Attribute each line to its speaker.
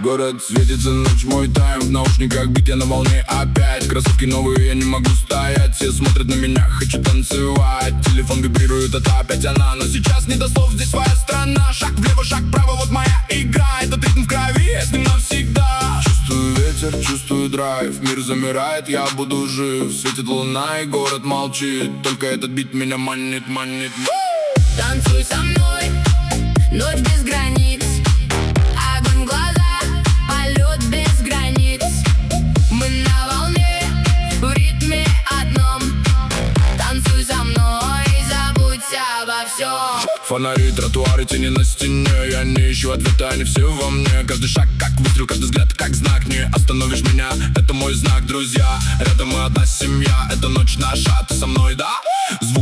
Speaker 1: Город светится, ночь мой тайм. В наушниках бит, я на волне опять. Кроссовки новые, я не могу стоять. Все смотрят на меня, хочу танцевать. Телефон вибрирует, это опять она. Но сейчас не до слов, здесь своя страна. Шаг влево, шаг вправо, вот моя игра. Этот ритм в крови, я с ним навсегда. Чувствую ветер, чувствую драйв. Мир замирает, я буду жив. Светит луна и город молчит. Только этот бит меня манит, манит.
Speaker 2: Танцуй со мной, ночь без границ. Огонь в глазах, полет без границ. Мы на волне, в ритме одном. Танцуй со мной, забудь обо всем.
Speaker 1: Фонари, тротуары, тени на стене. Я не ищу ответа, они все во мне. Каждый шаг как выстрел, каждый взгляд как знак. Не остановишь меня, это мой знак, друзья. Рядом мы одна семья, эта ночь наша, ты со мной, да? Звук